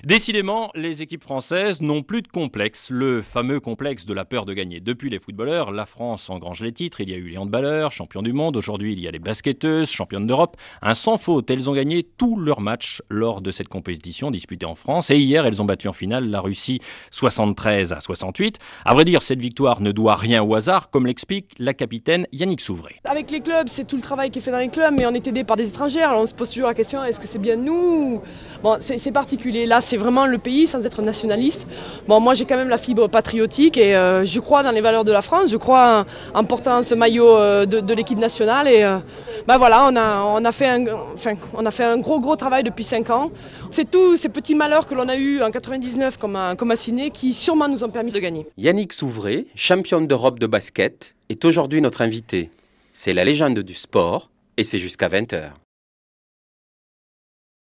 Décidément, les équipes françaises n'ont plus de complexe, le fameux complexe de la peur de gagner. Depuis les footballeurs, la France engrange les titres. Il y a eu les handballeurs, champions du monde. Aujourd'hui, il y a les basketteuses, championnes d'Europe. Un sans faute, elles ont gagné tous leurs matchs lors de cette compétition disputée en France. Et hier, elles ont battu en finale la Russie 73-68. À vrai dire, cette victoire ne doit rien au hasard, comme l'explique la capitaine Yannick Souvray. Avec les clubs, c'est tout le travail qui est fait dans les clubs, mais on est aidé par des étrangers. Alors on se pose toujours la question, est-ce que c'est bien nous ? Bon, c'est particulier. Là, c'est vraiment le pays sans être nationaliste. Bon, moi, j'ai quand même la fibre patriotique et je crois dans les valeurs de la France. Je crois en portant ce maillot de l'équipe nationale. Et voilà, on a fait un gros travail depuis 5 ans. C'est tous ces petits malheurs que l'on a eu en 99 comme à Ciné qui sûrement nous ont permis de gagner. Yannick Souvray, championne d'Europe de basket, est aujourd'hui notre invité. C'est la légende du sport et c'est jusqu'à 20h.